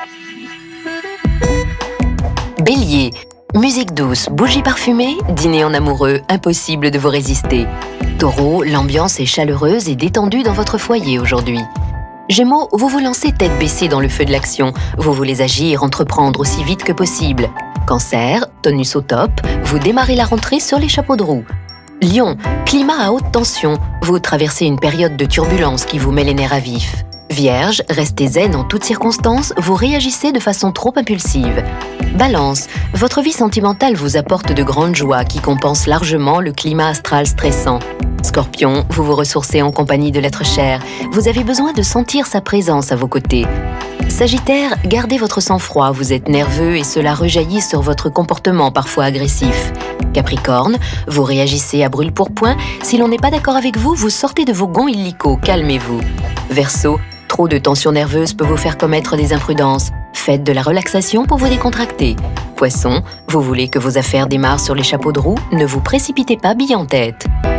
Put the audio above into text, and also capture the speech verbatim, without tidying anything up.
Bélier, musique douce, bougies parfumées, dîner en amoureux, impossible de vous résister. Taureau, l'ambiance est chaleureuse et détendue dans votre foyer aujourd'hui. Gémeaux, vous vous lancez tête baissée dans le feu de l'action. Vous voulez agir, entreprendre aussi vite que possible. Cancer, tonus au top, vous démarrez la rentrée sur les chapeaux de roue. Lion, climat à haute tension. Vous traversez une période de turbulence qui vous met les nerfs à vif. Vierge, restez zen en toutes circonstances, vous réagissez de façon trop impulsive. Balance, votre vie sentimentale vous apporte de grandes joies qui compensent largement le climat astral stressant. Scorpion, vous vous ressourcez en compagnie de l'être cher. Vous avez besoin de sentir sa présence à vos côtés. Sagittaire, gardez votre sang-froid, vous êtes nerveux et cela rejaillit sur votre comportement parfois agressif. Capricorne, vous réagissez à brûle-pourpoint. Si l'on n'est pas d'accord avec vous, vous sortez de vos gonds illico, calmez-vous. Verseau, trop de tension nerveuse peut vous faire commettre des imprudences. Faites de la relaxation pour vous décontracter. Poisson, vous voulez que vos affaires démarrent sur les chapeaux de roue, ne vous précipitez pas bille en tête.